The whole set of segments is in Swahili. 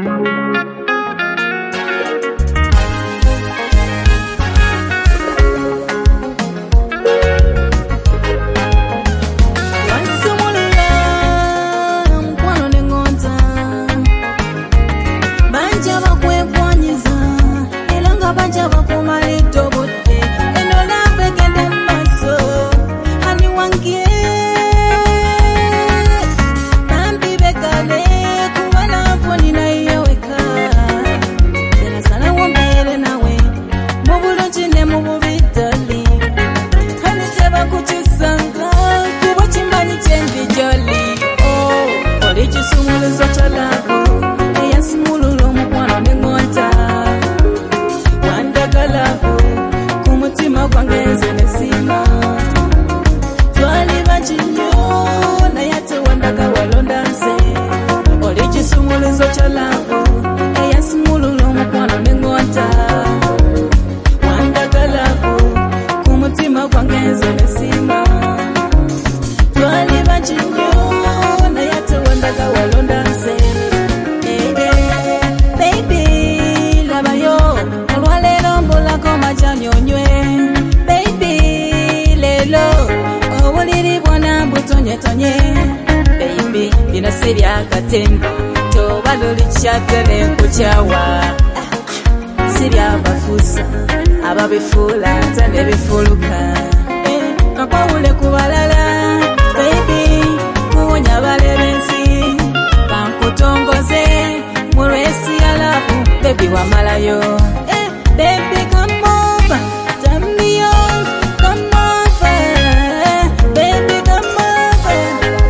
Baby, inasiria katemba toba loli chakale kuchawa siria bafusa ababefula tane befuluka kakawule kubalala baby kuwonya balebensi kankutongoze mulwesi alafu baby wa malayo baby come over turn me on come over baby come over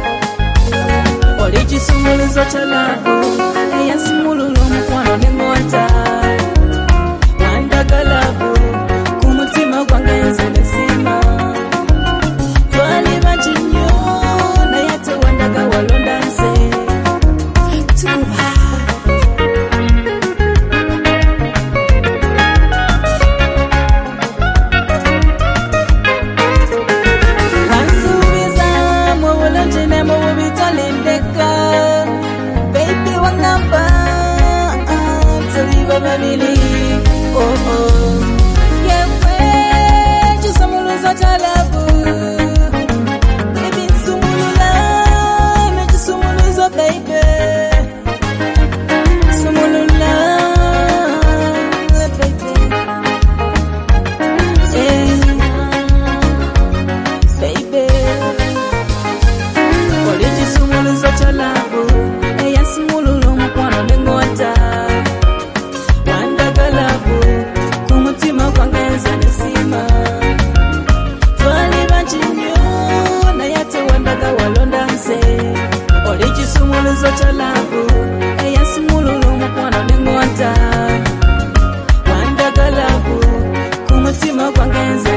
oli chisumulizo cha love yasimululu mkwano nengota wandagalavu kumutima gwange nzesima twali bachinyo na yate wandaga walondanse tuba wansubiza mwolonje ne mwobitolendeka baby wanamba toliba babili yeah chisumulizo cha love baby sumulula me chisumulizo baby sumulula baby baby oli chisumulizo cha love yasimululu mkwano nengota wandagalavu kumutima gwange nzesima twali bachinyo na yate wandaga walondanse oli chisumulizo cha love yasimululu mkwano nengota wandagalavu kumutima gwange